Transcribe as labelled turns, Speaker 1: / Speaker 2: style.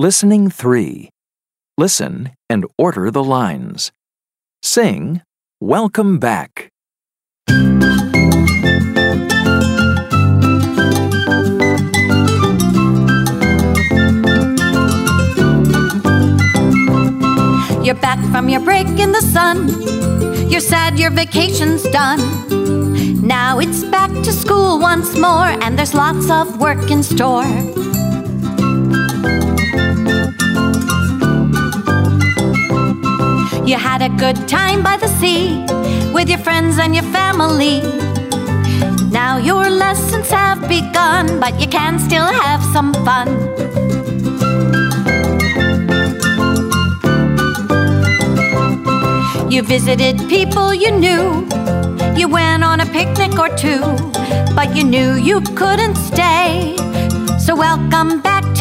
Speaker 1: Listening 3. Listen and order the lines. Sing, "Welcome back."
Speaker 2: You're back from your break in the sun. You're sad your vacation's done. Now it's back to school once more, and there's lots of work in store. You had a good time by the sea with your friends and your family. Now your lessons have begun, but you can still have some fun. You visited people you knew. You went on a picnic or two, but you knew you couldn't stay. So welcome back